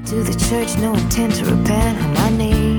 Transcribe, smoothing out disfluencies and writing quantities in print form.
To the church, no intent to repent on my knees.